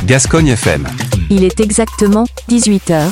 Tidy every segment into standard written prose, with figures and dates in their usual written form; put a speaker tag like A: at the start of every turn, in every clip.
A: Gascogne FM.
B: Il est exactement 18h.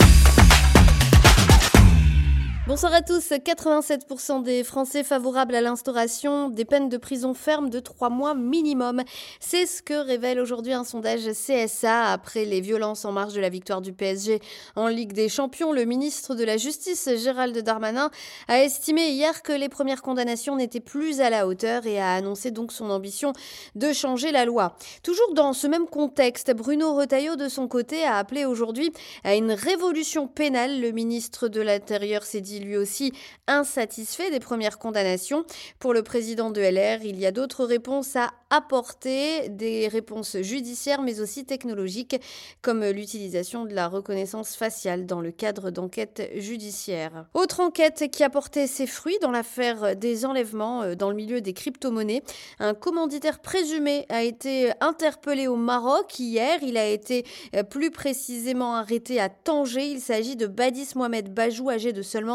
C: Bonsoir à tous. 87% des Français favorables à l'instauration des peines de prison ferme de 3 mois minimum. C'est ce que révèle aujourd'hui un sondage CSA. Après les violences en marge de la victoire du PSG en Ligue des Champions, le ministre de la Justice, Gérald Darmanin, a estimé hier que les premières condamnations n'étaient plus à la hauteur et a annoncé donc son ambition de changer la loi. Toujours dans ce même contexte, Bruno Retailleau, de son côté, a appelé aujourd'hui à une révolution pénale. Le ministre de l'Intérieur s'est dit lui aussi insatisfait des premières condamnations. Pour le président de LR, il y a d'autres réponses à apporter, des réponses judiciaires mais aussi technologiques, comme l'utilisation de la reconnaissance faciale dans le cadre d'enquêtes judiciaires. Autre enquête qui a porté ses fruits dans l'affaire des enlèvements dans le milieu des crypto-monnaies. Un commanditaire présumé a été interpellé au Maroc hier. Il a été plus précisément arrêté à Tanger. Il s'agit de Badis Mohamed Bajou, âgé de seulement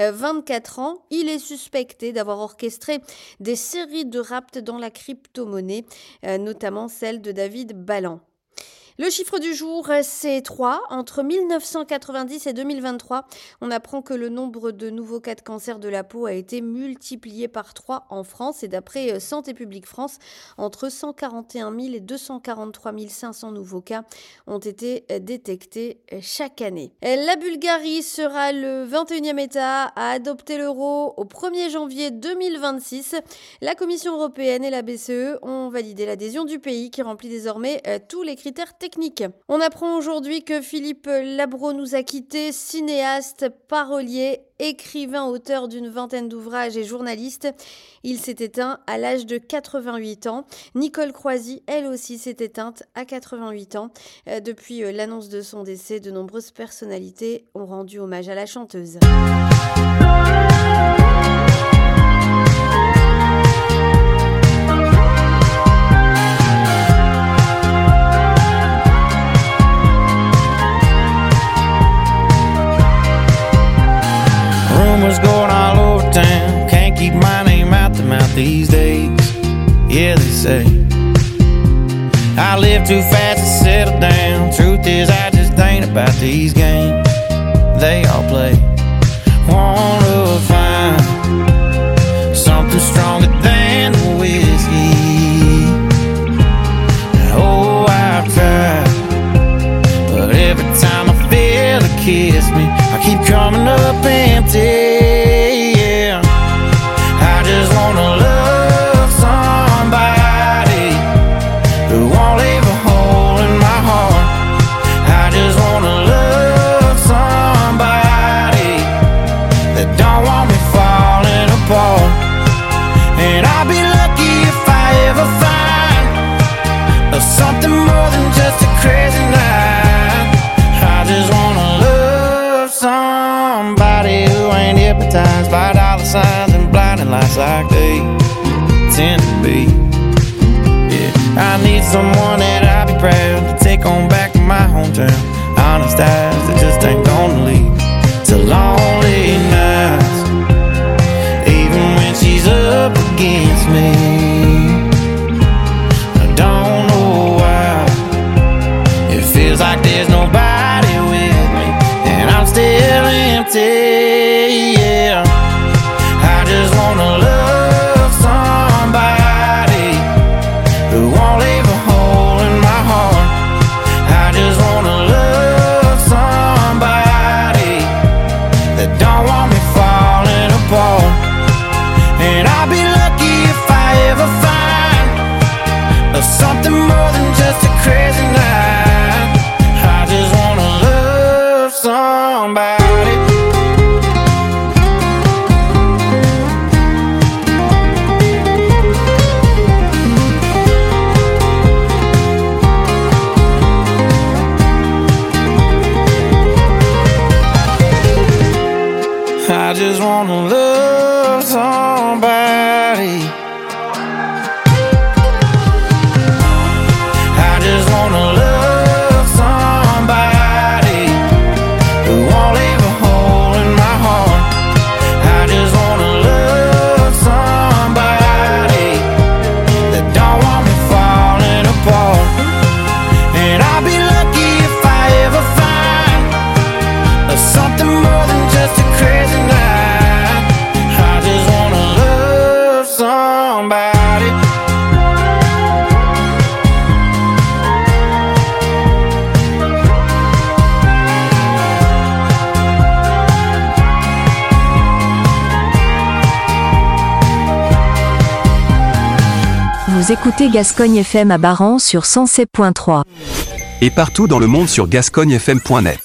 C: 24 ans. Il est suspecté d'avoir orchestré des séries de rapts dans la crypto-monnaie, notamment celle de David Ballan. Le chiffre du jour, c'est 3. Entre 1990 et 2023, on apprend que le nombre de nouveaux cas de cancer de la peau a été multiplié par 3 en France. Et d'après Santé publique France, entre 141 000 et 243 500 nouveaux cas ont été détectés chaque année. La Bulgarie sera le 21e État à adopter l'euro au 1er janvier 2026. La Commission européenne et la BCE ont validé l'adhésion du pays qui remplit désormais tous les critères technique. On apprend aujourd'hui que Philippe Labro nous a quittés, cinéaste, parolier, écrivain, auteur d'une vingtaine d'ouvrages et journaliste. Il s'est éteint à l'âge de 88 ans. Nicole Croisy, elle aussi, s'est éteinte à 88 ans. Depuis l'annonce de son décès, de nombreuses personnalités ont rendu hommage à la chanteuse.
D: Rumors going all over town, can't keep my name out the mouth these days. Yeah, they say I live too fast to settle down. Truth is, I just ain't about these games they all play. Wanna find something stronger than the whiskey. Oh, I've tried, but every time I feel it kiss me, I keep coming up empty. Yeah, I just wanna love somebody who won't leave a hole in my heart. I just wanna love somebody that don't want me falling apart. And I'll be lucky if I ever find something more than just a crazy night. I just wanna love somebody who ain't hypnotized by dollar signs and blinding lights like they tend to be. Yeah, I need someone that I'll be proud to take on back to my hometown. Honest eyes that just ain't gonna leave to lonely nights, even when she's up against me. I don't know why it feels like there's nobody with me, and I'm still empty. Yeah, I just wanna love somebody who won't leave a hole in my heart. I just wanna love somebody that don't want me falling apart. And I'll be lucky if I ever find something more than just a crazy night. I just wanna love somebody. I just wanna love somebody. I just wanna love somebody who won't leave a hole in my heart. I just wanna love somebody that don't want me falling apart. And I'll be
B: Vous écoutez Gascogne FM à Baran sur 107.3.
A: Et partout dans le monde sur gascognefm.net.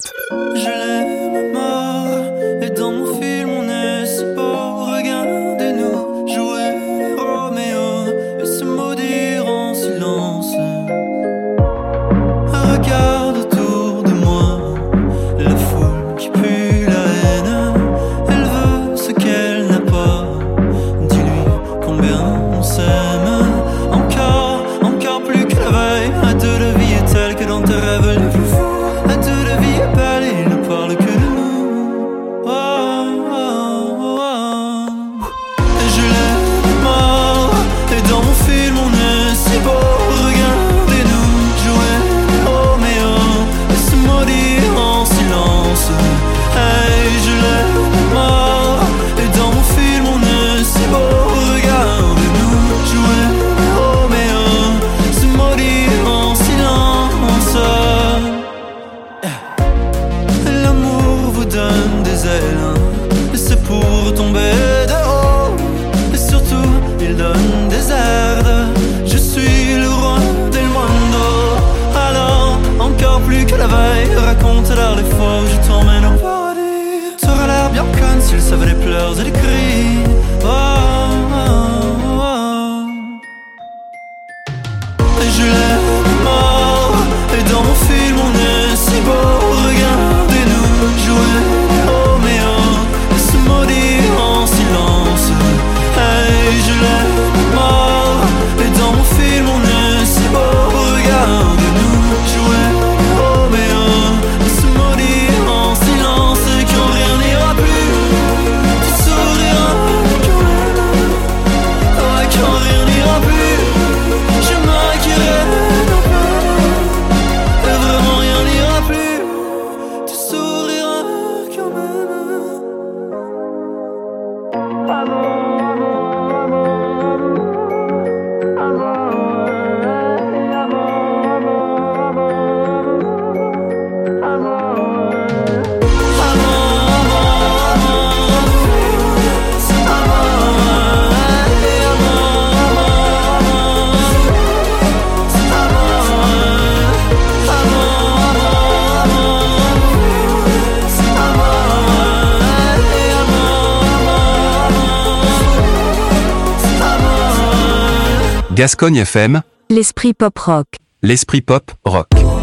A: Gascogne FM,
B: l'esprit pop rock.
A: L'esprit pop rock.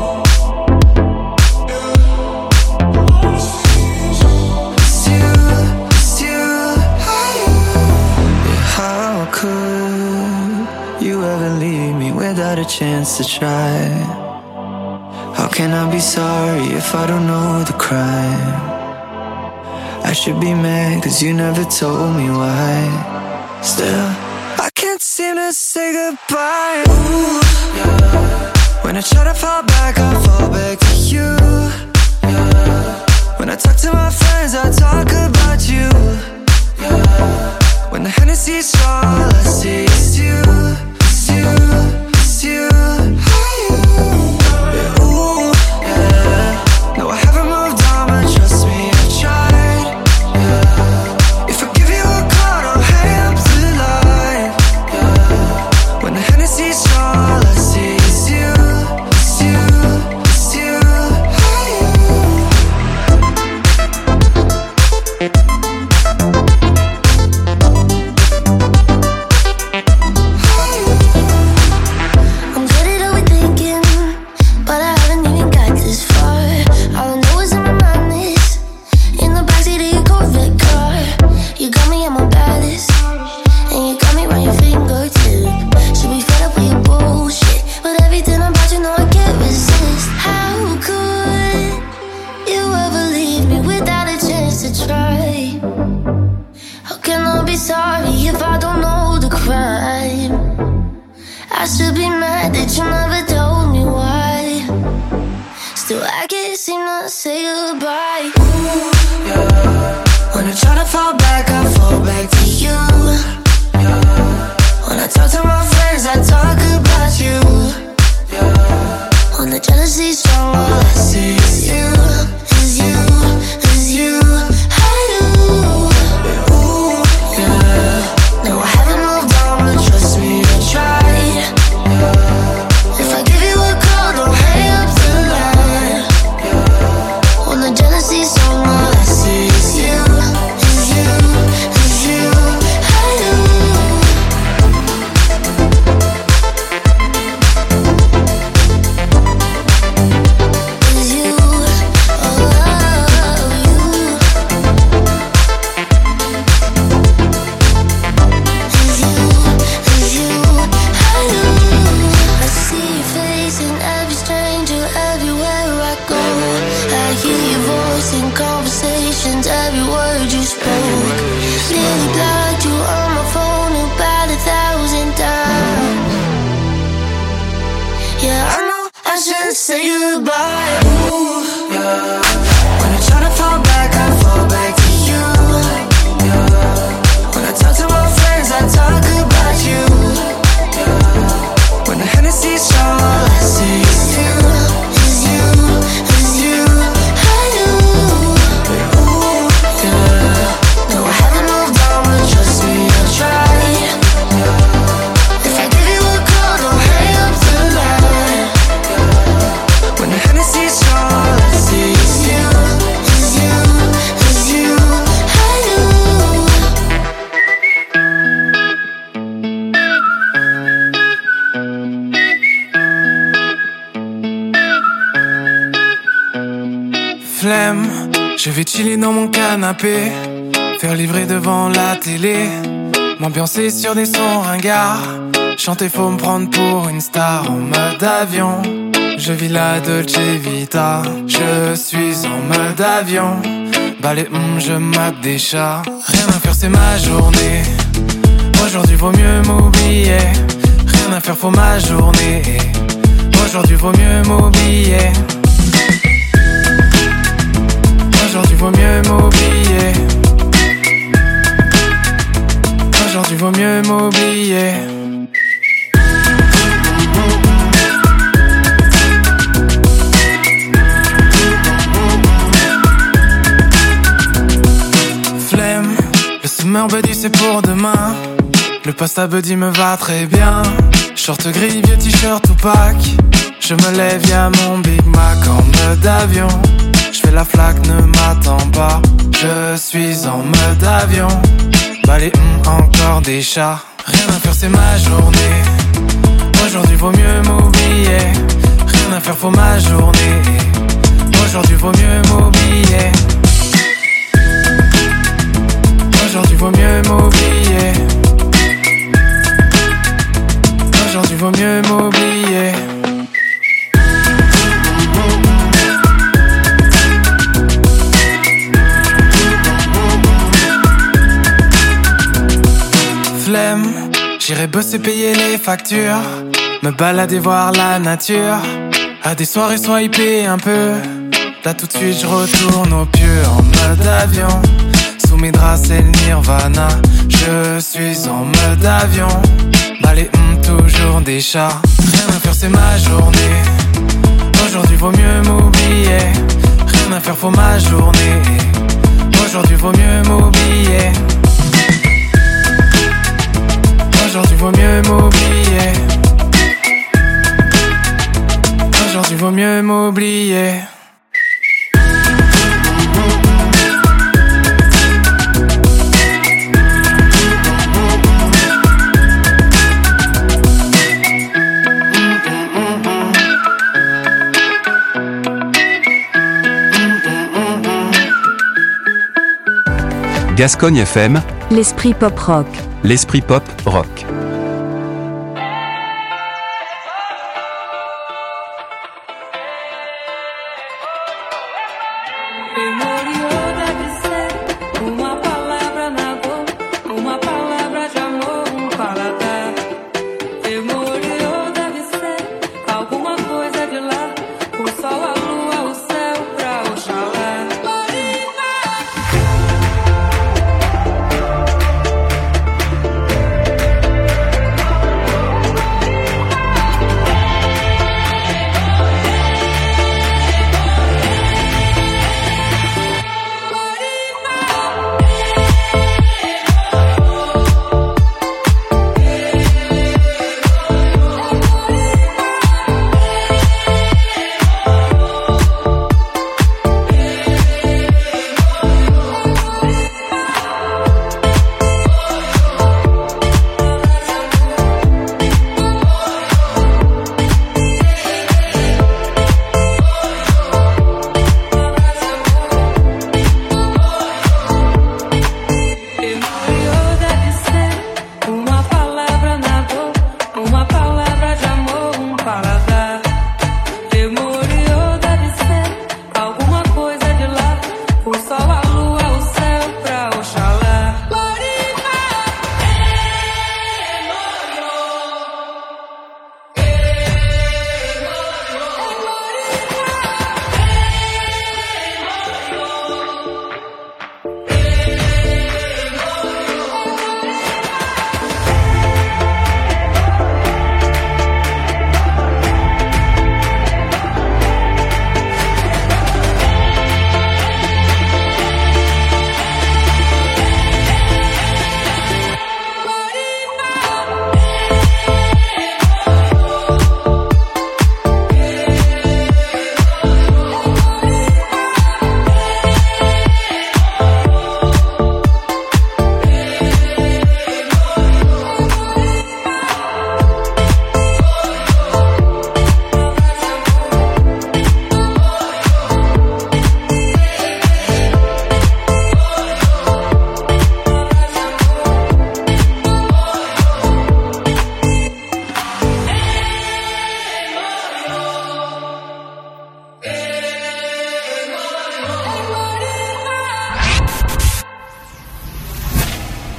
E: How could you ever leave me without a chance to try? How can I be sorry if I don't know the crime? I should be mad 'cause you never told me why. Still, I can't seem to say goodbye. Ooh, yeah. When I try to fall back, I fall back to you. Yeah. When I talk to my friends, I talk about you. Yeah. When the Hennessy's all I see is you, it's you, it's you. Yeah, ooh, yeah. No, I haven't moved on, but trust me, I tried. Yeah. If I give you a call, don't hang up the line. Yeah. When the Hennessy's all I see is you, it's you, it's you. I should be mad that you never told me why. Still I can't seem to say goodbye. Ooh, yeah. When I try to fall back, I fall back to you. Yeah. When I talk to my friends, I talk about you. Yeah. When the jealousy's strong, all I see is you, is you, is you. I do. Ooh, yeah. No, I haven't moved on, but trust me, I tried. say goodbye. Ooh, yeah. When I try to fall back, I fall back to you. Yeah. When I talk to my friends, I talk about you. Yeah. When the Hennessy's strong, all I see is you, is you, is you, I do. Ooh, yeah. No, I haven't moved on, but trust me, I'll try. Yeah. If I give you a call, don't hang up tonight. Yeah. When the Hennessy's strong, all I see is you, is you, is you, I do.
F: Flemme, je vais chiller dans mon canapé, faire livrer devant la télé, m'ambiancer sur des sons ringards, chanter faut me prendre pour une star en mode avion. Je vis la Dolce Vita, je suis en mode avion. Balai, je mate des chats, rien à faire c'est ma journée. Aujourd'hui vaut mieux m'oublier, rien à faire faut ma journée. Aujourd'hui vaut mieux m'oublier. Aujourd'hui vaut mieux m'oublier. Aujourd'hui vaut mieux m'oublier. Flemme, le summer buddy c'est pour demain. Le pasta buddy me va très bien. Short gris, vieux t-shirt ou pack. Je me lève, y'a mon Big Mac en mode avion. J'fais la flaque, ne m'attends pas. Je suis en mode avion. Balai, encore des chats. Rien à faire, c'est ma journée. Aujourd'hui vaut mieux m'oublier. Rien à faire, faut ma journée. Aujourd'hui vaut mieux m'oublier. Aujourd'hui vaut mieux m'oublier. Aujourd'hui vaut mieux m'oublier. Flemme, j'irai bosser payer les factures, me balader voir la nature, à des soirées swiper un peu. Là tout de suite je retourne au pieu en mode avion. Sous mes draps c'est le nirvana. Je suis en mode avion. Balai, toujours des chats. Rien à faire c'est ma journée. Aujourd'hui vaut mieux m'oublier. Rien à faire faut ma journée. Aujourd'hui vaut mieux m'oublier. Aujourd'hui vaut mieux m'oublier. Aujourd'hui vaut mieux m'oublier.
A: Gascogne FM,
B: L'esprit pop rock.
A: l'esprit pop rock.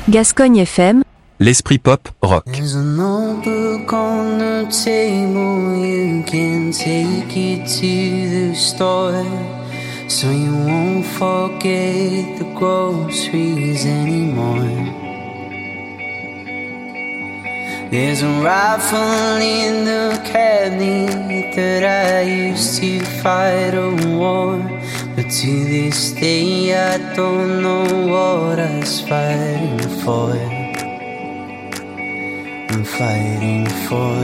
B: Gascogne FM,
A: L'esprit pop rock.
E: There's a notebook on the table, you can take it to the store, so you won't forget the groceries anymore. There's a rifle in the cabinet that I used to fight a war, but to this day I don't know what I was fighting for. I'm fighting for.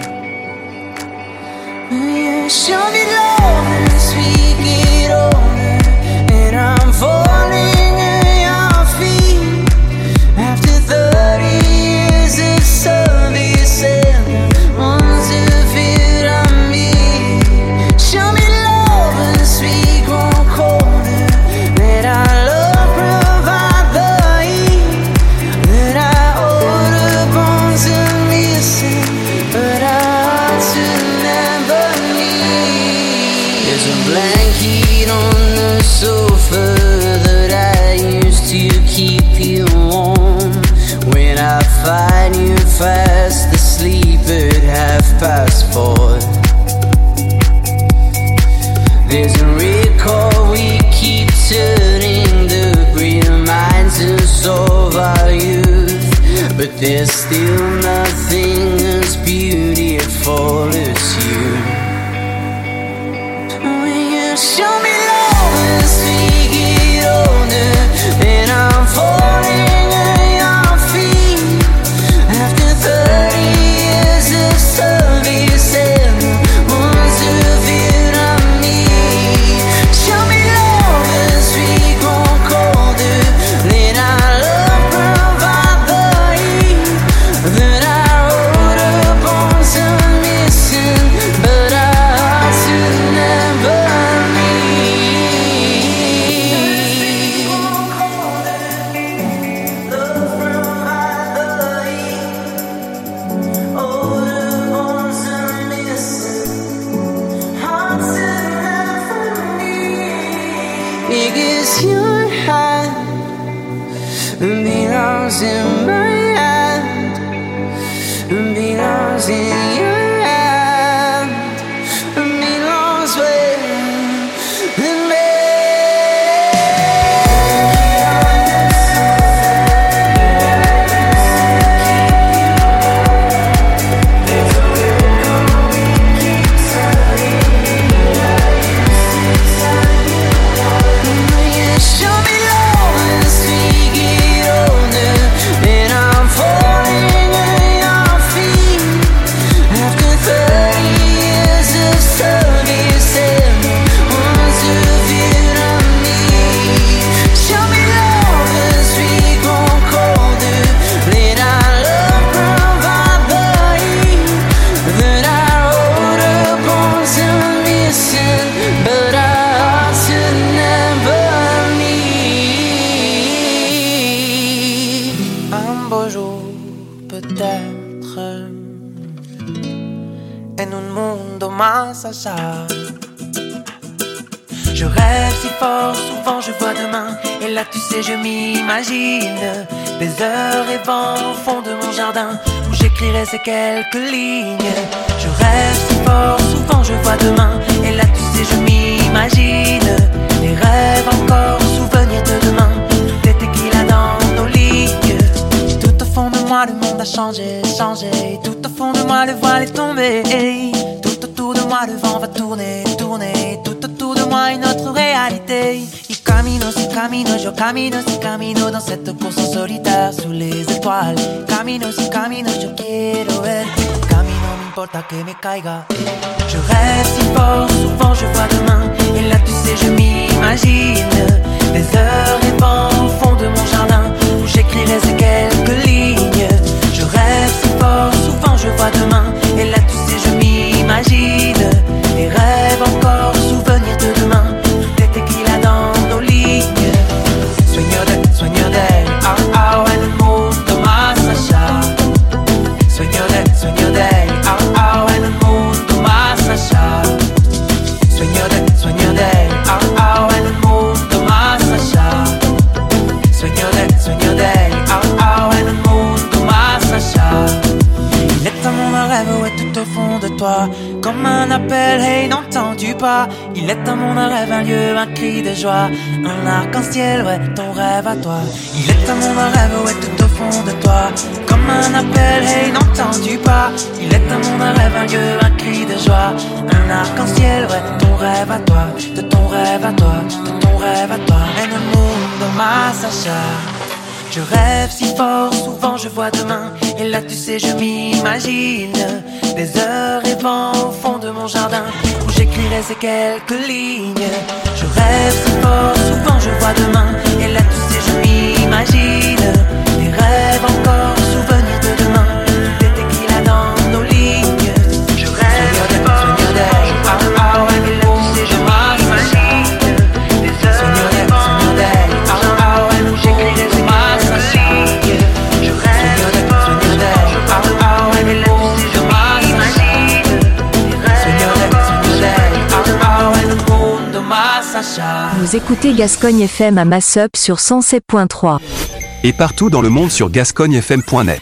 E: You show me love as we get older, and I'm falling at your feet. After 30 years of service and the ones of it on me. Show me love as we grow colder, that our love provide the heat, that I owe the bones of missing, but our hearts will never meet. There's a blanket on the sofa that I used to keep you warm. When I find you fast asleep at 4:30. There's a record we keep turning that reminds us of our youth, but there's still nothing as beautiful as you. When you show me love as we get older, and I'm falling at your feet. After 30 years of service and the ones of it on me. Show me love as we grow colder, let our love provide the heat, that our older bones are missing, but our hearts will never meet. Love provide the heat, older bones are missing, hearts will never meet. Because your hand belongs in my hand, belongs in your hand, belongs with me. Show me love as we get older, and I'm falling at your feet. After 30 years of service and the ones of it on me. Show me love as we grow colder, let our love provide the heat, that our older bones are missing, but our hearts will never meet. Un beau jour peut-être, en un mundo más allá.
G: Je rêve si fort, souvent je vois demain. Et là tu sais je m'imagine des heures rêvant au fond de mon jardin, où j'écrirai ces quelques lignes. Je rêve si fort, souvent je vois demain. Et là tu sais je m'imagine des rêves encore, souvenirs de demain. Tout était qu'il a dans nos lignes. Tout au fond de moi le monde a changé, changé. Tout au fond de moi le voile est tombé. Tout autour de moi le vent va tourner, tourner. Tout autour de moi une autre réalité. Y camino, si camino, yo camino, si camino dans cette course en solitaire sous les étoiles. Camino, si camino, yo quiero ver. Camino, no importa que me caiga. Je rêve si fort, souvent je vois demain. Et là tu sais je m'imagine des heures rêvant au fond de mon jardin, où j'écrirai ces quelques lignes. Je rêve si fort, souvent je vois demain. Et là tu sais je m'imagine des rêves encore, souvenirs de demain. Tout était qu'il a dans nos lignes. Sueño de, au, au, en un mundo más allá. Sueño de, au, au, en un mundo más allá. Sueño de, au, au, en un mundo más allá. Sueño de, au, au. un appel, hey, n'entends-tu pas? Il est un monde, un rêve, un lieu, un cri de joie, un arc-en-ciel, ouais, ton rêve à toi. Il est un monde, un rêve, ouais, tout au fond de toi. Comme un appel, hey, n'entends-tu pas? Il est un monde, un rêve, un lieu, un cri de joie, un arc-en-ciel, ouais, ton rêve à toi, de ton rêve à toi, de ton rêve à toi. Et le monde, ma Sacha. Je rêve si fort, souvent je vois demain. Et là tu sais je m'imagine des heures rêvant au fond de mon jardin, où j'écrirai ces quelques lignes. Je rêve si fort, souvent je vois demain. Et là tu sais je m'imagine des rêves encore, souvenirs de demain. Tout est écrit là dans nos lignes. Je rêve si fort, je parle pas, ouais, et là tu sais je m'imagine des heures rêvant, parle pas, ouais, où j'écrirai ces quelques lignes.
B: Vous écoutez Gascogne FM à Massup sur 107.3.
A: Et partout dans le monde sur gascognefm.net.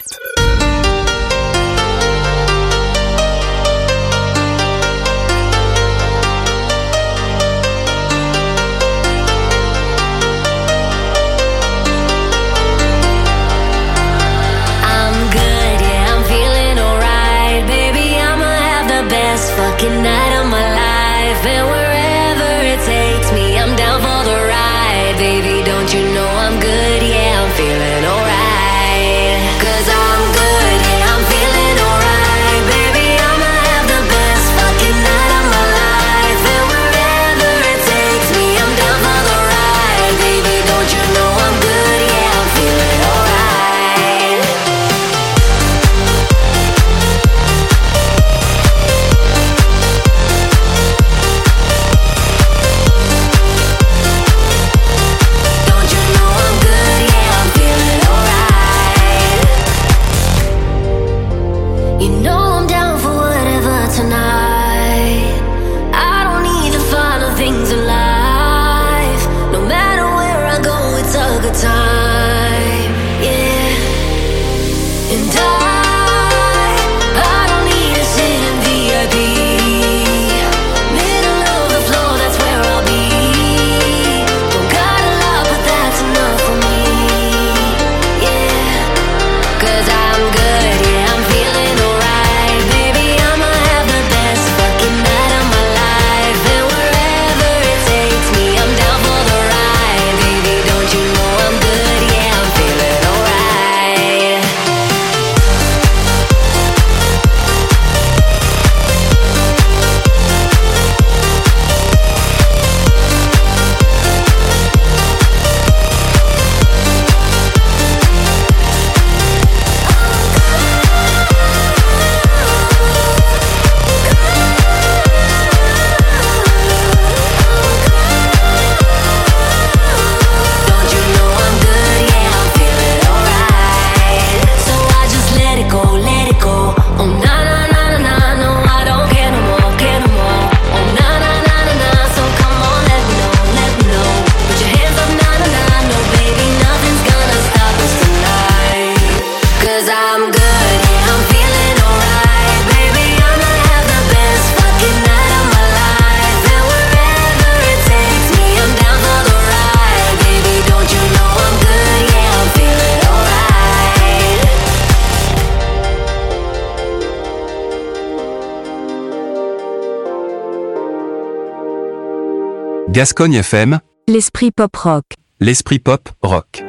A: Gascogne FM,
B: l'esprit pop rock.
A: L'esprit pop rock.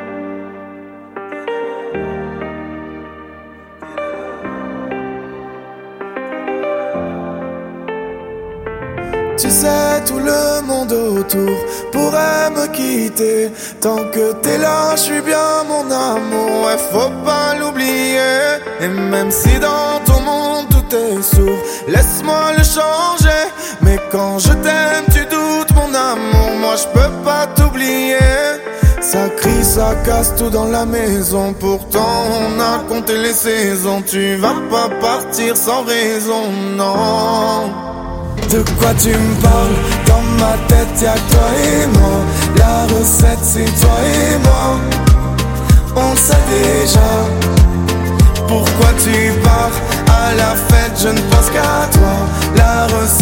H: Tu sais, tout le monde autour pourrait me quitter. Tant que t'es là, je suis bien mon amour, ouais, faut pas l'oublier. Et même si dans ton monde tout est sourd, laisse-moi le changer. Mais quand je t'aime, tu doutes mon amour, moi je peux pas t'oublier. Ça crie, ça casse tout dans la maison, pourtant on a compté les saisons. Tu vas pas partir sans raison, non. De quoi tu me parles? Dans ma tête y'a que toi et moi. La recette c'est toi et moi. On sait déjà. Pourquoi tu pars? À la fête je ne pense qu'à toi. La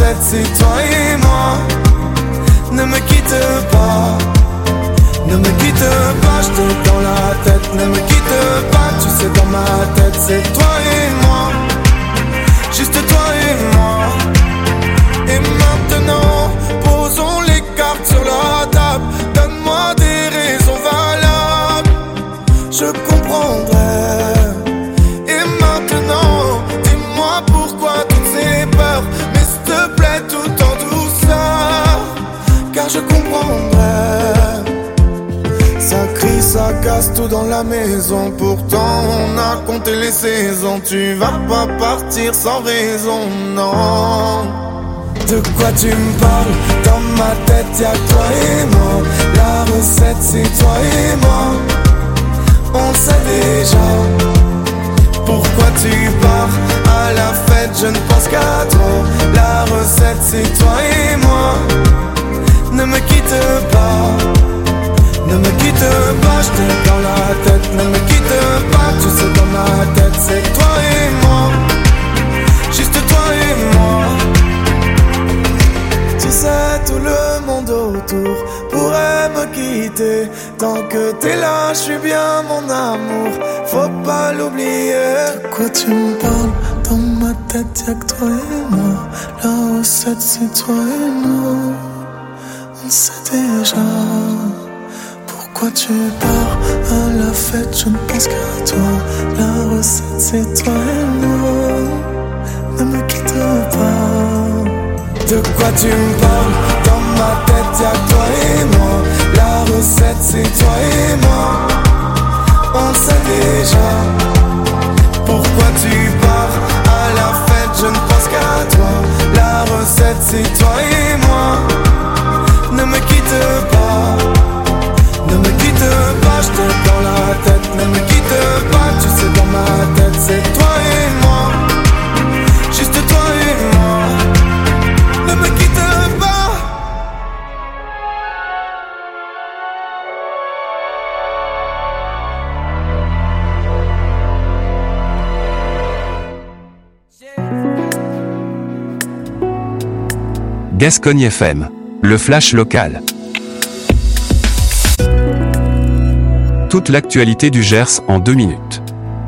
H: recette, c'est toi et moi. Ne me quitte pas, ne me quitte pas, je t'ai dans la tête. Ne me quitte pas, tu sais dans ma tête, c'est toi et moi. Juste toi et moi. Et maintenant, posons les cartes sur la table. Donne-moi des raisons valables, je comprendrai. Et maintenant, dis-moi pourquoi toutes ces peurs. Mais s'il te plaît, tout en douceur, car je comprendrai. Ça crie, ça casse tout dans la maison. Pourtant on a compté les saisons. Tu vas pas partir sans raison, non. De quoi tu me parles? Dans ma tête y'a toi et moi. La recette c'est toi et moi. On sait déjà pourquoi tu pars. À la fête je ne pense qu'à toi. La recette c'est toi et moi. Ne me quitte pas, ne me quitte pas, je t'ai dans la tête. Ne me quitte pas, tu sais dans ma tête, c'est toi et moi. Juste toi et moi. Tu sais tout le monde autour pourrait me quitter. Tant que t'es là, je suis bien mon amour, faut pas l'oublier. De quoi tu me parles? Dans ma tête y'a que toi et moi. La recette c'est toi et moi. On sait déjà pourquoi tu pars. À la fête je ne pense qu'à toi. La recette c'est toi et moi. Ne me quitte pas. De quoi tu me parles? Dans ma tête y'a toi et moi. La recette c'est toi et moi. On sait déjà pourquoi tu pars. À la fête je ne pense qu'à toi. La recette c'est toi et moi. Ne me quitte pas, ne me quitte pas, je t'ai dans la tête. Ne me quitte pas, tu sais dans ma tête, c'est toi et moi. Juste toi et moi. Ne me quitte pas.
A: Gascogne FM, le flash local. Toute l'actualité du Gers en 2 minutes.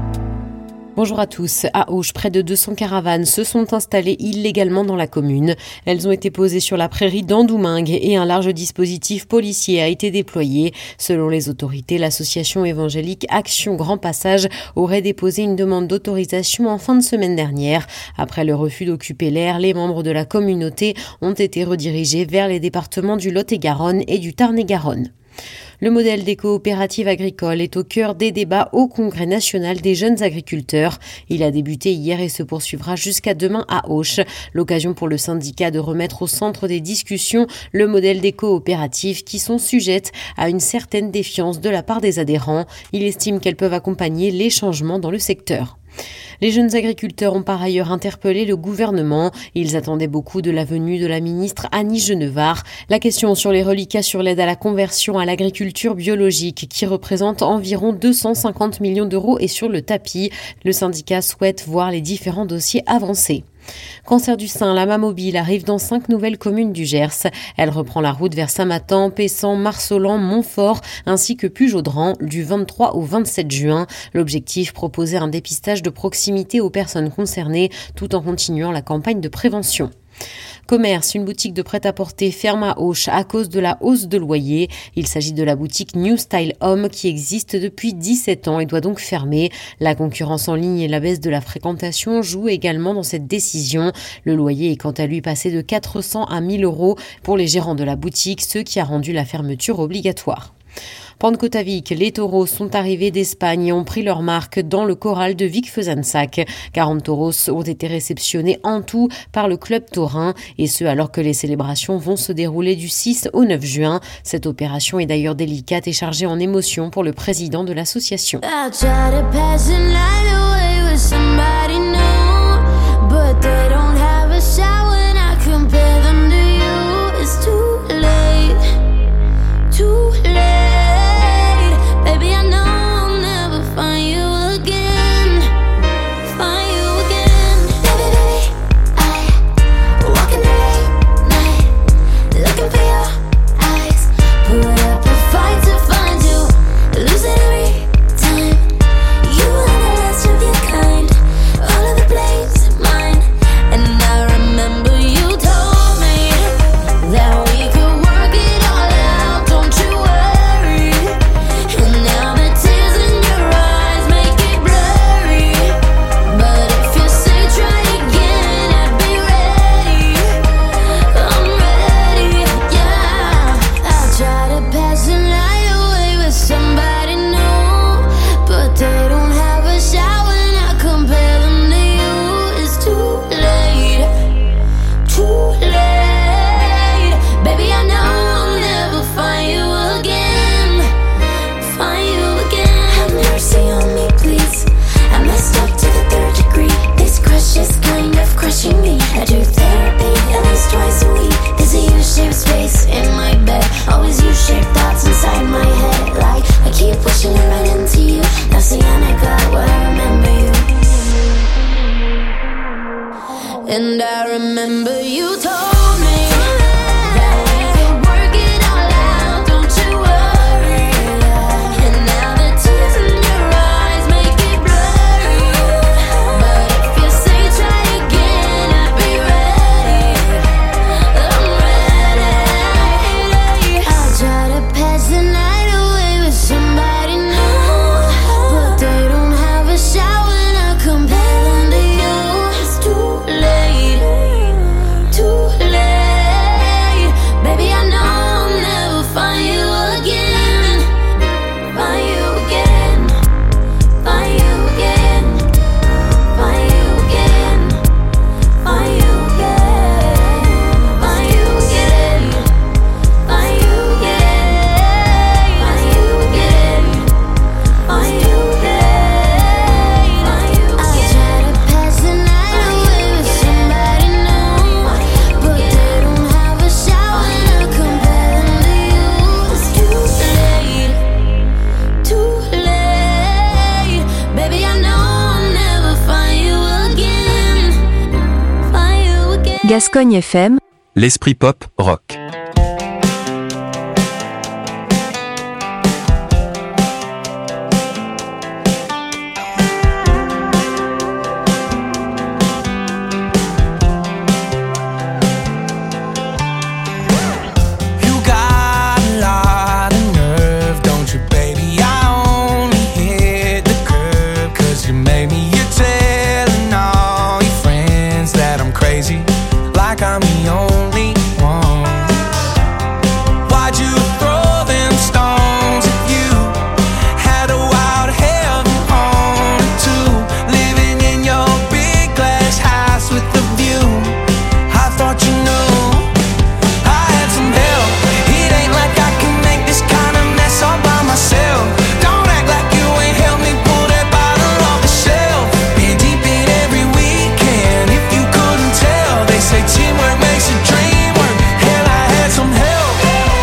I: Bonjour à tous. À Auch, près de 200 caravanes se sont installées illégalement dans la commune. Elles ont été posées sur la prairie d'Andoumingue et un large dispositif policier a été déployé. Selon les autorités, l'association évangélique Action Grand Passage aurait déposé une demande d'autorisation en fin de semaine dernière. Après le refus d'occuper l'aire, les membres de la communauté ont été redirigés vers les départements du Lot-et-Garonne et du Tarn-et-Garonne. Le modèle des coopératives agricoles est au cœur des débats au Congrès national des jeunes agriculteurs. Il a débuté hier et se poursuivra jusqu'à demain à Auch. L'occasion pour le syndicat de remettre au centre des discussions le modèle des coopératives qui sont sujettes à une certaine défiance de la part des adhérents. Il estime qu'elles peuvent accompagner les changements dans le secteur. Les jeunes agriculteurs ont par ailleurs interpellé le gouvernement. Ils attendaient beaucoup de la venue de la ministre Annie Genevard. La question sur les reliquats sur l'aide à la conversion à l'agriculture biologique, qui représente environ 250 millions d'euros, est sur le tapis. Le syndicat souhaite voir les différents dossiers avancer. Cancer du sein, la Mamobile arrive dans 5 nouvelles communes du Gers. Elle reprend la route vers Saint-Matan, Pessan, Marsolan, Montfort ainsi que Pujaudran du 23 au 27 juin. L'objectif, proposer un dépistage de proximité aux personnes concernées tout en continuant la campagne de prévention. Commerce, une boutique de prêt-à-porter ferme à Auch à cause de la hausse de loyer. Il s'agit de la boutique New Style Home qui existe depuis 17 ans et doit donc fermer. La concurrence en ligne et la baisse de la fréquentation jouent également dans cette décision. Le loyer est quant à lui passé de 400 à 1000 euros pour les gérants de la boutique, ce qui a rendu la fermeture obligatoire. Pentecôte-à-Vic, les taureaux sont arrivés d'Espagne et ont pris leur marque dans le corral de Vic-Fezensac. 40 tauros ont été réceptionnés en tout par le club taurin, et ce alors que les célébrations vont se dérouler du 6 au 9 juin. Cette opération est d'ailleurs délicate et chargée en émotions pour le président de l'association.
J: And I remember you told me that we could work it all out, don't you worry. And now the tears in your eyes make it blurry. But if you say try again, I'll be ready. I'm ready. I'll try to pass the night away with somebody new, but they don't have a shower and I compare them to you. It's too late, baby. I know I'll never find you again, find you again, find you again, find you again, find you again, find you again, find you again, find you again, find you again, find you again. I'll try to pass the night away with somebody new, but they don't have a shower and I compare them to you. It's too late, baby. I know I'll never find you again, find you again.
B: Gascogne FM,
A: L'esprit pop, rock.
D: You got a lot of nerve, don't you, baby? I only hit the curb 'cause you made me. You're telling all your friends that I'm crazy, like I'm the only one. Why'd you throw them stones at you? Had a wild heaven on it too, living in your big glass house with the view. I thought you knew I had some help. It ain't like I can make this kind of mess all by myself. Don't act like you ain't helped me pull that bottle off the shelf. Been deep in every weekend, if you couldn't tell. They say teamwork makes a dream work. Hell, I had some help.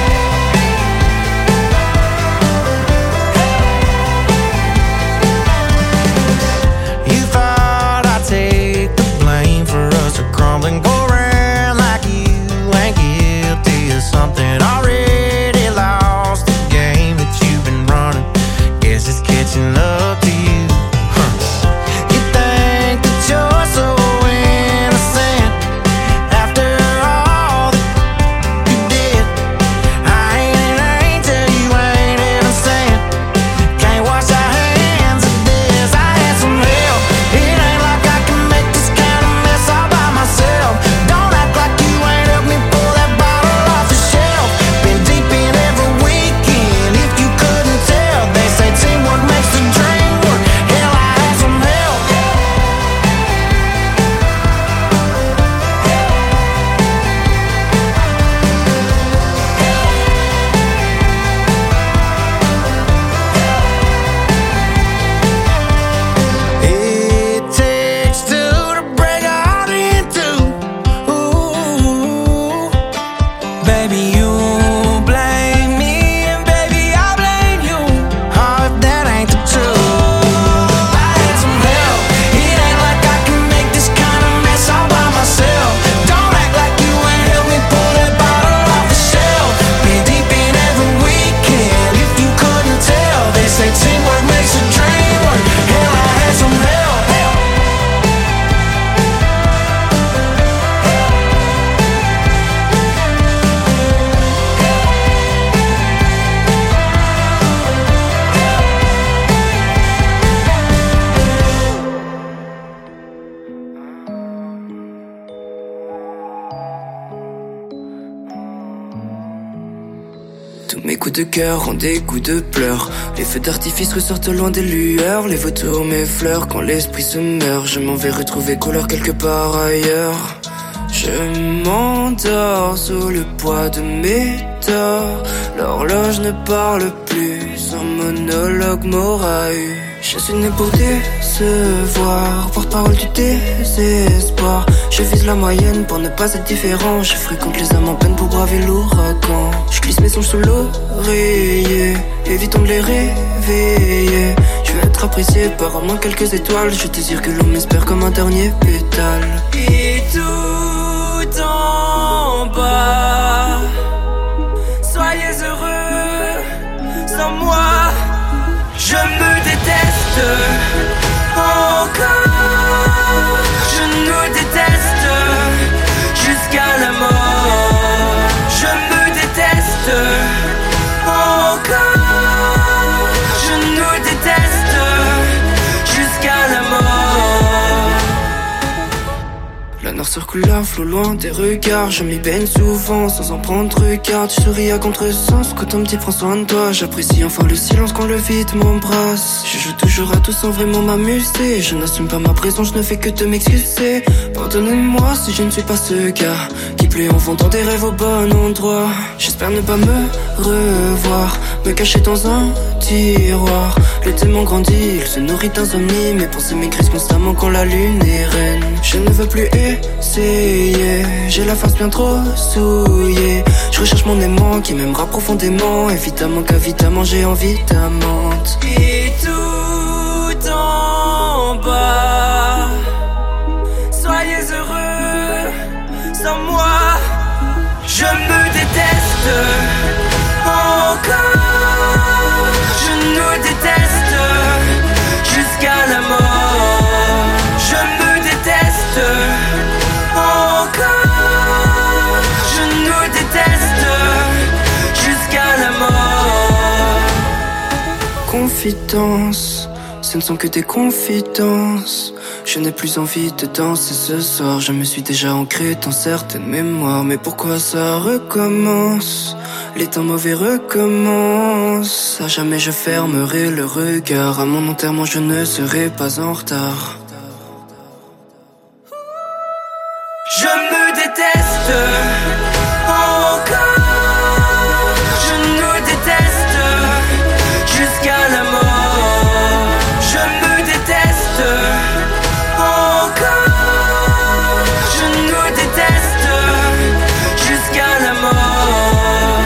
D: You thought I'd take the blame for us to crumble and go around like you ain't guilty of something. Already lost the game that you've been running. Guess it's catching up to you. You think that you're so innocent after all that you did. I ain't an angel, you ain't innocent. Can't wash our hands of this. I had some help. It ain't like I can make this kind of mess all by myself. Don't act like you ain't helped me pull that bottle off the shelf. Been deep in every weekend, if you couldn't tell. They say teamwork makes the dream work. Hell, I had some help. It takes two to break a heart in two. Ooh, baby, you blame me and baby I blame you. Oh, if that ain't the truth. I had some help. It ain't like I can make this kind of mess all by myself. Don't act like you ain't helped me pull that bottle off the shelf. Been deep in every weekend, if you couldn't tell. They say teamwork makes a dream work. Hell, I had some help.
E: Tous mes coups de cœur ont des coups de pleurs. Les feux d'artifice ressortent loin des lueurs. Les vautours m'effleurent quand l'esprit se meurt. Je m'en vais retrouver couleur quelque part ailleurs. Je m'endors sous le poids de mes torts. L'horloge ne parle plus, son monologue m'aura eu. Je suis né pour décevoir, porte-parole du désespoir. Je vise la moyenne pour ne pas être différent. Je fréquente les âmes en peine pour braver l'ouragan. Je glisse mes songes sous l'oreiller, évitons de les réveiller. Je vais être être apprécié par au moins quelques étoiles. Je désire que l'on m'espère comme un dernier pétale. Et tout en bas, soyez heureux sans moi. Je me déteste encore. Je nous déteste jusqu'à la mort. Je me déteste encore. Je nous déteste jusqu'à la mort. La noirceur coule à flot loin des regards. Je m'y baigne souvent sans en prendre regard. Tu souris à contresens quand on me dit prends soin de toi. J'apprécie enfin le silence quand le vide m'embrasse. Je joue toujours à tout sans vraiment m'amuser. Je n'assume pas ma présence, je ne fais que de m'excuser. Pardonnez-moi si je ne suis pas ce gars qui plaît en vendant des rêves au bon endroit. J'espère ne pas me revoir, me cacher dans un tiroir. Le démon grandit, il se nourrit d'insomnie. Mes pensées maigrissent constamment quand la lune est reine. Je ne veux plus essayer, j'ai la face bien trop souillée. Je recherche mon aimant qui m'aimera profondément. Évidemment qu'évidemment j'ai envie d'amante. Et tout en bas, soyez heureux sans moi. Je me déteste encore. Je nous déteste jusqu'à la mort. Je me déteste encore. Je nous déteste jusqu'à la mort. Confidences, ce ne sont que des confidences. Je n'ai plus envie de danser ce soir. Je me suis déjà ancré dans certaines mémoires. Mais pourquoi ça recommence? Les temps mauvais recommencent. À jamais je fermerai le regard. À mon enterrement je ne serai pas en retard. Je me déteste encore. Je nous déteste jusqu'à la mort. Je me déteste encore. Je nous déteste jusqu'à la mort.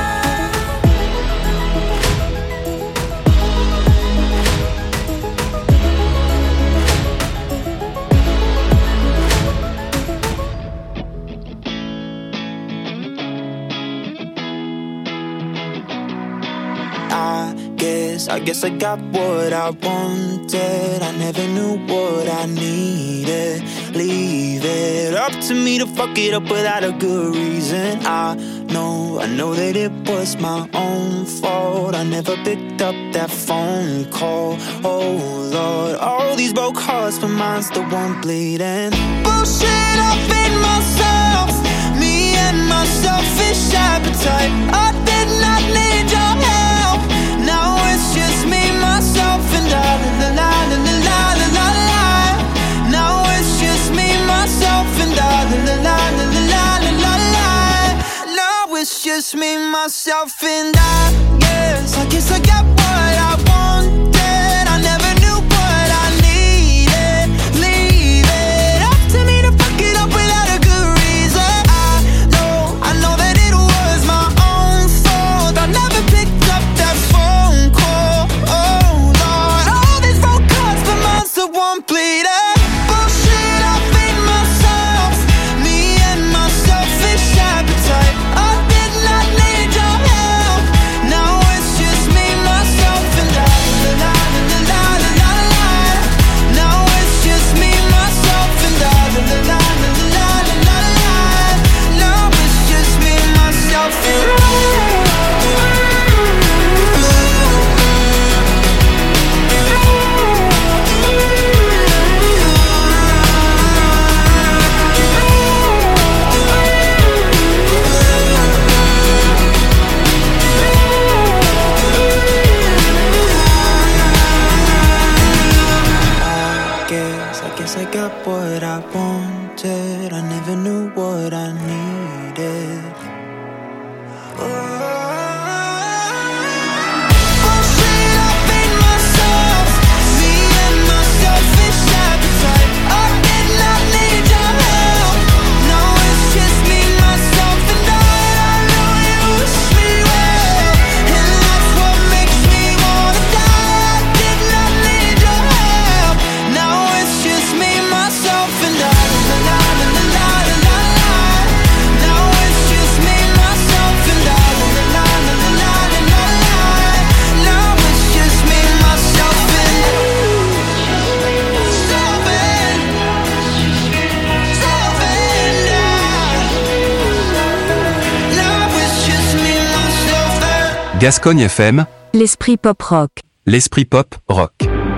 K: I guess I got what I wanted. I never knew what I needed. Leave it up to me to fuck it up without a good reason. I know that it was my own fault. I never picked up that phone call. Oh Lord, all these broke hearts, but mine's the one bleeding. Bullshit up in myself, me and my selfish appetite. I did not need your help. Now it's just me, myself, and I, la la la la la la la la. Now it's just me, myself, and I, la la la la la la la la. Now it's just me, myself, and I guess I got what I wanted. I never knew what I needed. Leave it up to me to fuck it up without a good reason. I know that it was my own fault. I never picked up that phone call. Oh Lord, all these phone calls, but mine's the one bleeding. Bullshit up in myself, me and my selfish appetite. I did not need your help. Now it's just me, myself, and I, la la la la la la la. Now it's just me, myself, and I, la la la la la la la. Now it's just me, myself, and I. I guess I got what I wanted. I never knew what I needed. Bullshit up in myself, me and my selfish appetite. I did not need your help. Now it's just me, myself, and I know you wish me well, and that's what makes me wanna die. I did not need
A: Gascogne FM,
B: l'esprit pop rock.
A: l'esprit pop rock.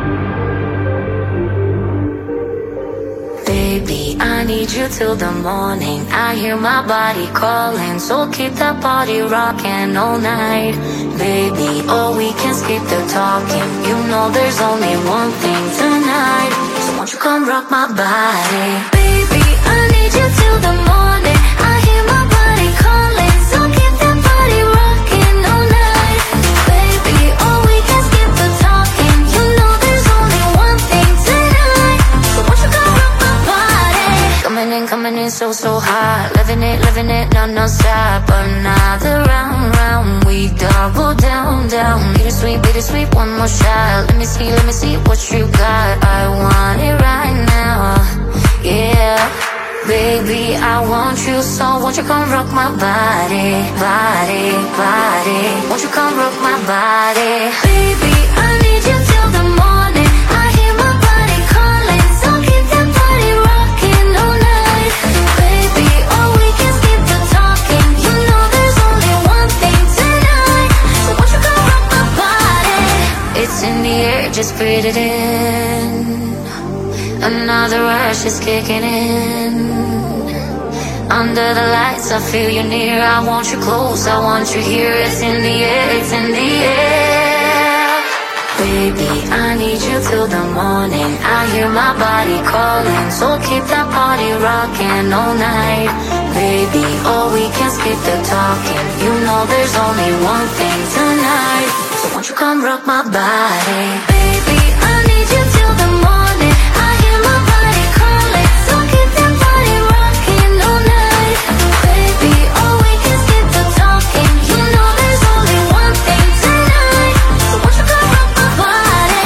J: Baby, I need you till the morning. I hear my body calling, so keep that body rocking all night. Baby, oh, we can skip the talking. You know there's only one thing tonight. So won't you come rock my body? Baby, I need you till the morning. I hear my body calling, so keep that body rocking all night. Baby, oh, we can skip the talking. You know there's only one thing tonight. So won't you come rock my body? Coming in so hot. Living it, non-stop. Another round, we double down. Bittersweet, one more shot. Let me see what you got. I want it right now, yeah. Baby, I want you, so won't you come rock my body. Won't you come rock my body? Baby, I need you till the morning. I hear my body calling, so keep that body rocking all night. Baby, oh, we can skip the talking. You know there's only one thing tonight. So won't you come rock my body? It's in the air, just breathe it in. Another rush is kicking in. Under the lights, I feel you near. I want you close, I want you here. It's in the air, it's in the air. Baby, I need you till the morning. I hear my body calling, so keep that body rocking all night. Baby, oh, we can skip the talking. You know there's only one thing tonight. So won't you come rock my body? Baby, I need you till the morning. I hear my body calling, so keep that body rocking all night. Baby, oh, we can skip the talking. You know there's only one thing tonight. So won't you come rock my body?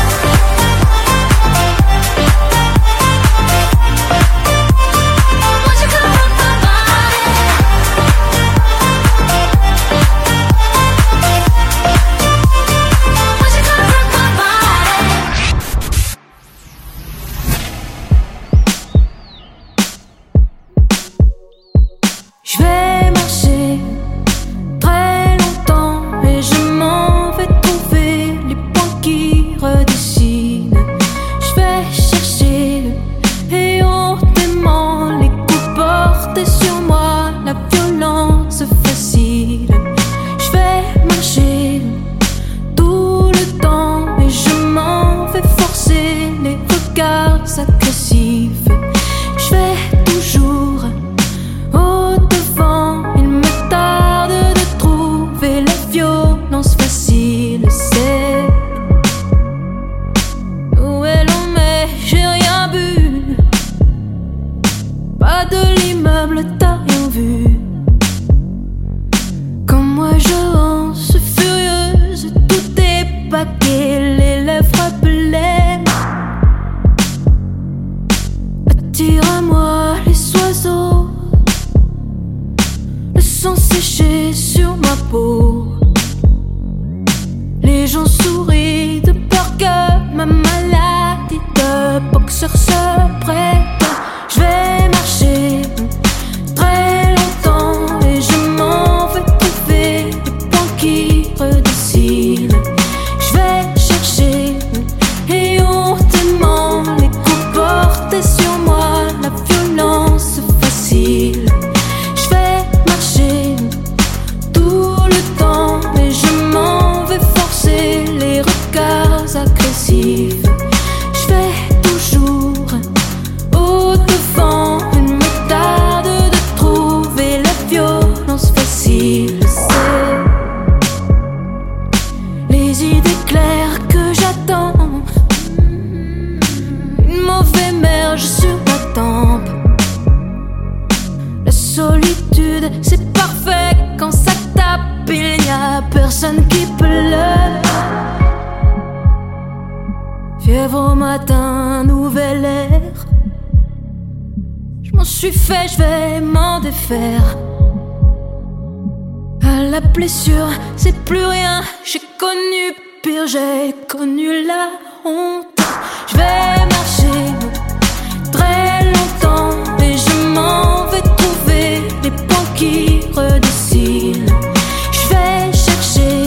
J: Won't you come rock my body? Won't you come rock my body?
L: Je vais marcher très longtemps et je m'en vais trouver les points qui redessinent. Je vais chercher et hautement les coups portés sur moi, la violence facile. Je vais marcher tout le temps et je m'en vais forcer les regards agressifs. Je vais toujours au devant, il me tarde de trouver la violence facile. C'est où est l'on met, j'ai rien vu. Pas de l'immeuble, t'as rien vu. Comme moi j'avance furieuse, tout est paquet, les lèvres blêmes. Attire à moi les oiseaux, le sang séché sur ma peau. Les gens sourient de peur que ma maladie de boxeur se prête. Je vais marcher très longtemps et je m'en vais trouver les points qui redessinent. Je vais chercher et hontement les coups portés sur moi, la violence facile. Je vais marcher tout le temps et je m'en vais forcer les regards agressifs. Je vais toujours au devant, il me tarde de trouver la violence facile. C'est les idées claires que j'attends, une mauvaise merge sur ma tempe. La solitude, c'est parfait quand ça tape, il n'y a personne qui pleure. Fièvre au matin, nouvel air. Je m'en suis fait, je vais m'en défaire. À la blessure, c'est plus rien. J'ai connu pire, j'ai connu la honte. Je vais marcher très longtemps et je m'en vais trouver les points qui redessinent. Je vais chercher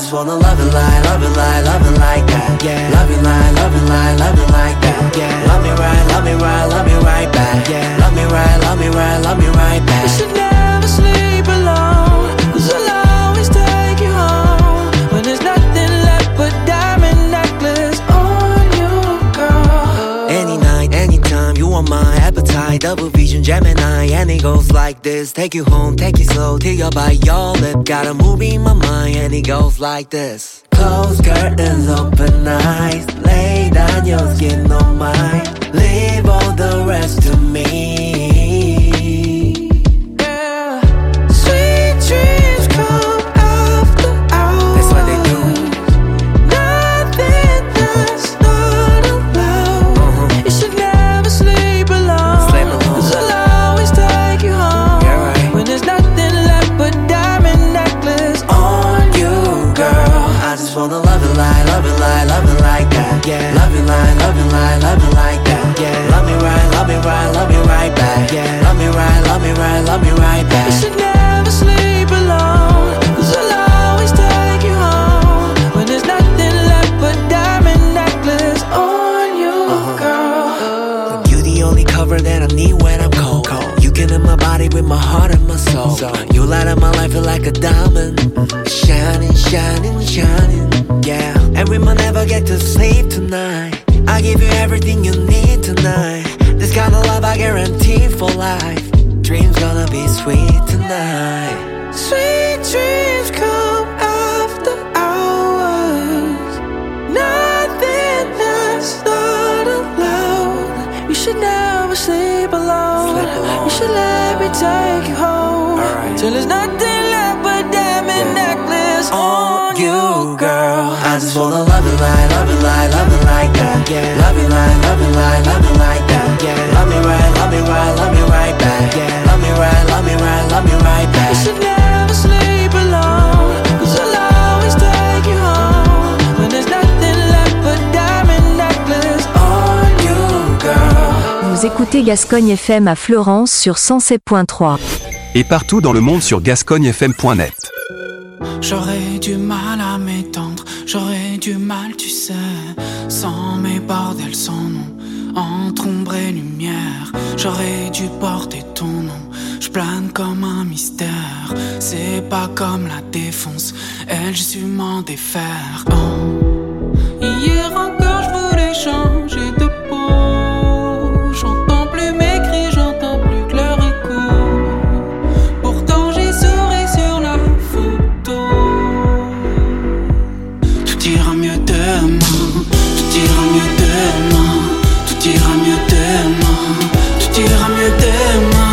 G: just wanna love it like, love it like, love it like that. Yeah. Love it like, love it like, love it like that. Yeah. Love me right, love me right, love me right back. Yeah. Love me right, love me right, love me right back.
L: You should never sleep alone, 'cause I'll always take you home. When there's nothing left but diamond necklace on you, girl.
G: Any night, anytime, you are my appetite. Double vision, Gemini, and it goes like this. Take you home, take it slow, till you're by your lip. Got a movie in my mind, and it goes like this. Close curtains, open eyes. Lay down your skin on mine. Leave all the rest to me.
L: Yeah. Sweet dreams come after hours.
G: That's what they do.
L: Nothing that's not allowed. You should never sleep alone, 'cause I'll always take you home.
G: Yeah, right.
L: When there's nothing left but diamond necklace
G: On you, girl. I just wanna love it like, love it like, love it like that. Yeah. Love it like, love it like, love it like that. Yeah. Love me right, love me right, love me right back. Yeah. Love me right, love me right, love me right back.
L: You should never sleep alone, 'cause I'll always take you home. When there's nothing left but diamond necklace on you, girl.
G: You the only cover that I need when I'm cold. You get in my body with my heart and my soul. You light up my life, feel like a diamond. Shining, shining, shining. Yeah. And we might never get to sleep tonight. I give you everything you need tonight. This kind of love I guarantee for life. Dreams gonna be sweet tonight.
L: Sweet dreams come after hours. Nothing that's not allowed. You should never sleep alone. You should let me take you home. Till there's nothing left but diamond necklace on you, girl.
G: I just wanna love it like, love it like, love it like that. Yeah. Love it like, love it like, love it like that. Yeah. Love me right, love me right, love me right back. Yeah. Love me right, love me right, love me right back.
L: You should never sleep alone, 'cause I'll always take you home. When there's nothing left but diamond necklace on you, girl.
B: Vous écoutez Gascogne FM à Fleurance sur 107.3.
A: Et partout dans le monde sur gascognefm.net.
F: J'aurais du mal à m'étendre, j'aurais du mal, tu sais, sans mes bordels sans nom, entre ombre et lumière. J'aurais dû porter ton nom, je plane comme un mystère. C'est pas comme la défonce, elle j'ai su m'en défaire. Oh. Hier encore je voulais changer de peau, j'entends plus mes cris, j'entends plus que leur écho. Pourtant j'ai souri sur la photo. Tout ira mieux demain, tout ira mieux demain, tout ira mieux demain, tout ira mieux demain.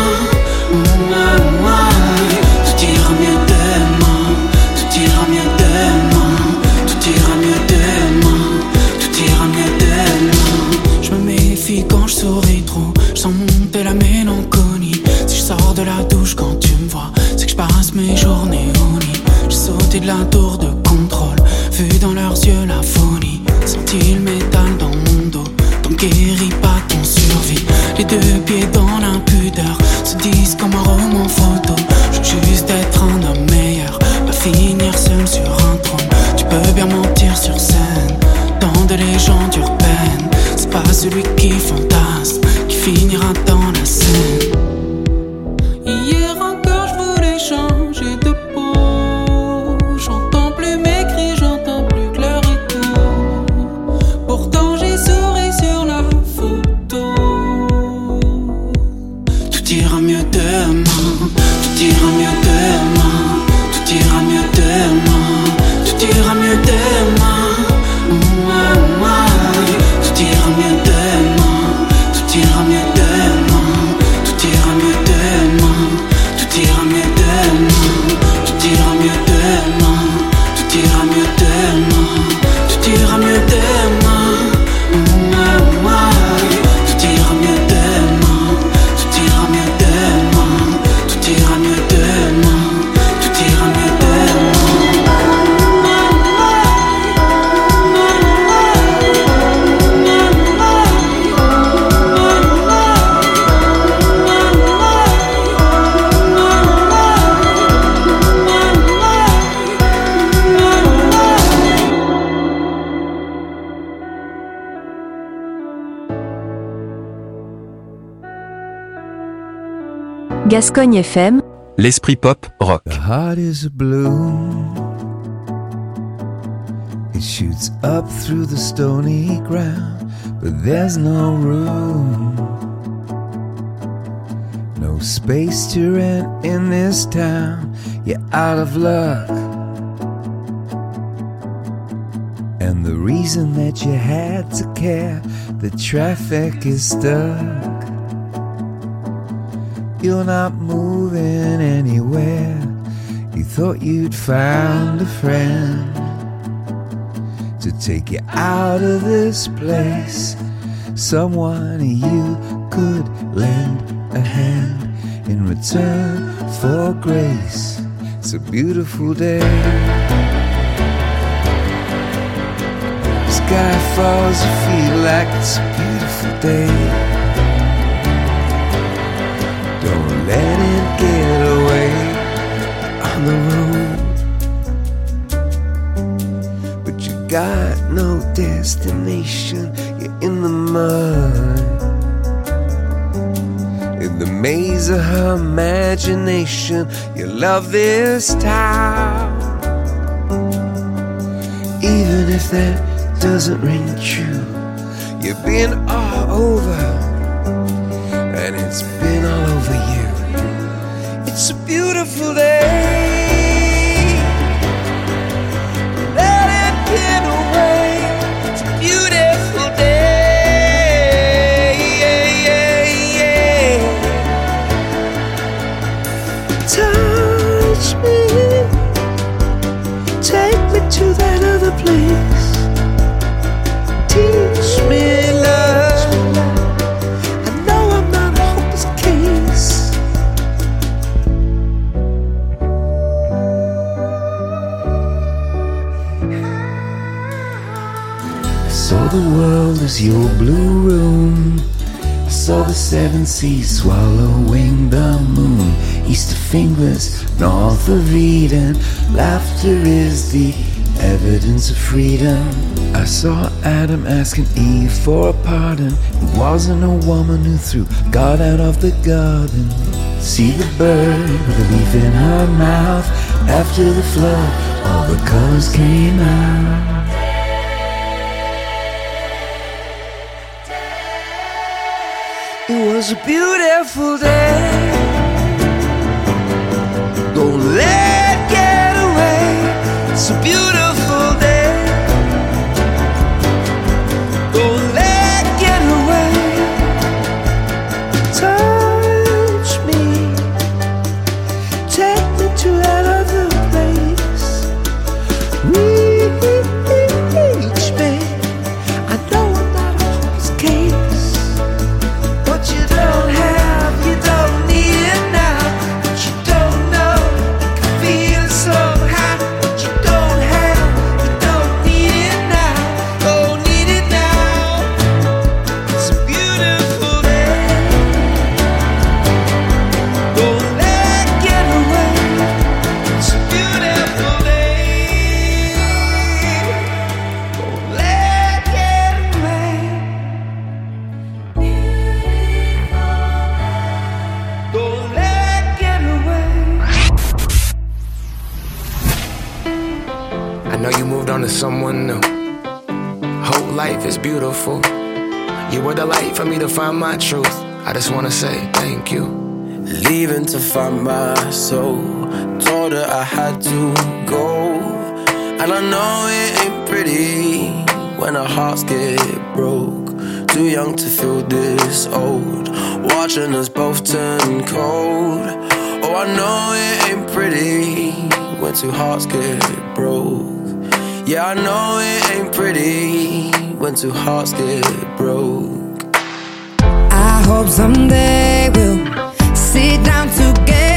F: Tout ira mieux demain, tout ira mieux demain, tout ira mieux demain, tout ira mieux demain. Je me méfie quand je souris trop, je sens monter la mélancolie. Si je sors de la douche quand tu me vois, c'est que je passe mes journées au lit. J'ai sauté de la tour de contrôle, vu dans leurs yeux la folie. Senti le métal dans mon dos, t'en guéris pas, t'en survie. Les deux pieds dans l'impudeur, se disent comme un roman photo. Je veux juste être un homme meilleur, pas finir seul sur un trône. Tu peux bien mentir sur scène, dans de légendes urbaines. C'est pas celui qui fantasme, qui finira dans la scène. Hier encore je voulais changer de peau, j'entends plus mes cris, j'entends plus
B: Gascogne FM,
A: l'esprit pop rock.
M: The heart is a balloon. It shoots up through the stony ground, but there's no room. No space to rent in this town. You're out of luck. And the reason that you had to care, the traffic is stuck. You're not moving anywhere. You thought you'd found a friend to take you out of this place. Someone you could lend a hand in return for grace. It's a beautiful day. The sky falls, you feel like it's a beautiful day. Don't let it get away on the road. But you got no destination. You're in the mud, in the maze of her imagination. You love this town, even if that doesn't ring true. You've been all over, and it's been all over you. It's a beautiful day. Let it get away. It's a beautiful day. Touch me, take me to that other place. Teach me love. I know I'm not a hopeless case. I saw the world as your blue room. I saw the seven seas swallowing the moon. East of fingers, north of Eden. Laughter is the evidence of freedom. I saw Adam asking Eve for a pardon. It wasn't a woman who threw God out of the garden. See the bird with a leaf in her mouth. After the flood, all the colors came out. It was a beautiful day. Don't let it get away. It's a beautiful day. Don't let it get away. Touch me, take me to that other place. Reach me. I know I'm not a hopeless case, but you don't need it now. But you don't know, you can feel it somehow. But you don't need it now. Don't need it now. It's a beautiful day. Don't let it get away. It's a beautiful day. Don't let it get away. Don't let it get away.
N: I know you moved on to someone new. Whole life is beautiful. You were the light for me to find my truth. I just wanna say thank you.
O: Leaving to find my soul. Told her I had to go. And I know it ain't pretty when our hearts get broke. Too young to feel this old. Watching us both turn cold. Oh, I know it ain't pretty when two hearts get broke. Yeah, I know it ain't pretty when two hearts get broke.
P: I hope someday we'll sit down together